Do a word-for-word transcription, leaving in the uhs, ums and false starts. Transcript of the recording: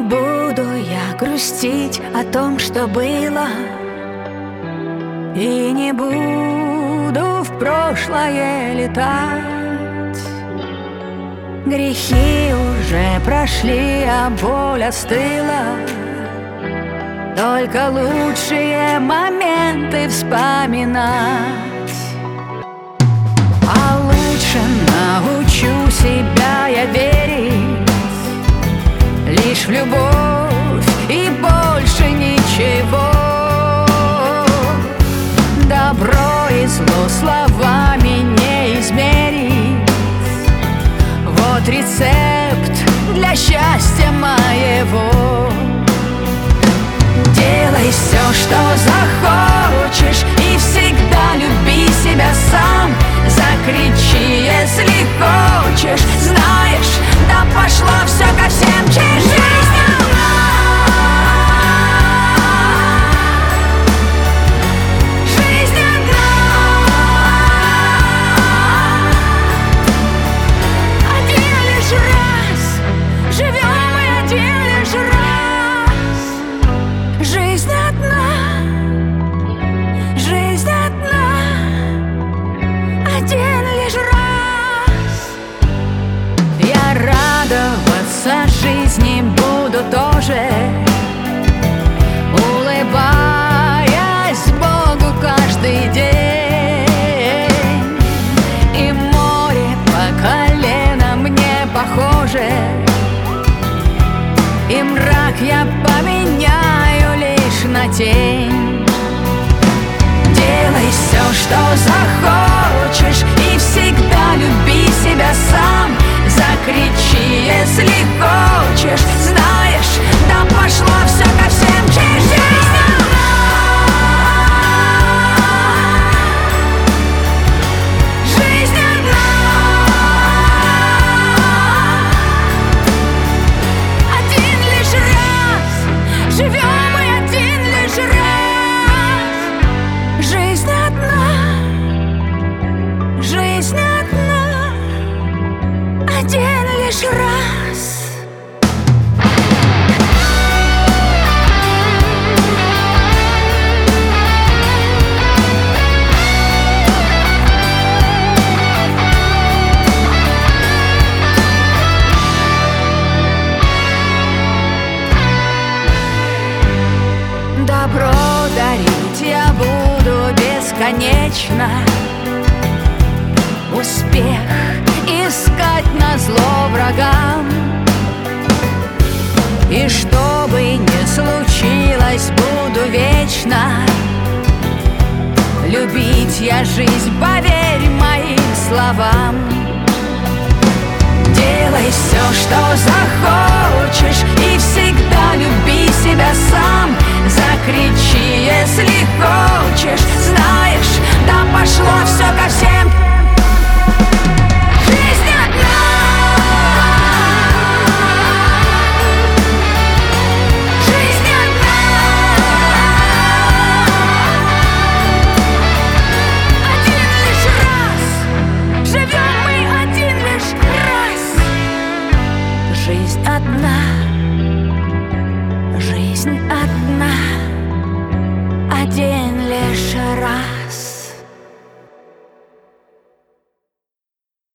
буду я грустить о том, что было, и не буду в прошлое летать. Грехи уже прошли, а боль остыла. Только лучшие моменты вспоминать. А лучше научу себя я верить лишь в любовь и больше ничего. Добро и зло словами не измерить. Вот рецепт для счастья моего. Делай все, что захочешь, и всегда люби себя сам. Закричи, если хочешь, знаешь, да пошло все ко всем чертям. Жизни буду тоже, улыбаясь Богу каждый день. И море по колено мне похоже, и мрак я поменяю лишь на тень. Делай все, что захочешь, и всегда люби себя сам. Закричи, если хочешь, знаешь, да пошло все ко всем чертям. Жизнь одна, один лишь раз, живем мы один лишь раз. Жизнь одна, жизнь одна, один лишь раз. Добро дарить я буду бесконечно, успех искать назло врагам. И что бы ни случилось, буду вечно любить я жизнь, поверь моим словам. Делай все, что захочешь, и всегда люби себя сам. Закричи, если хочешь, знаешь, да пошло все ко всем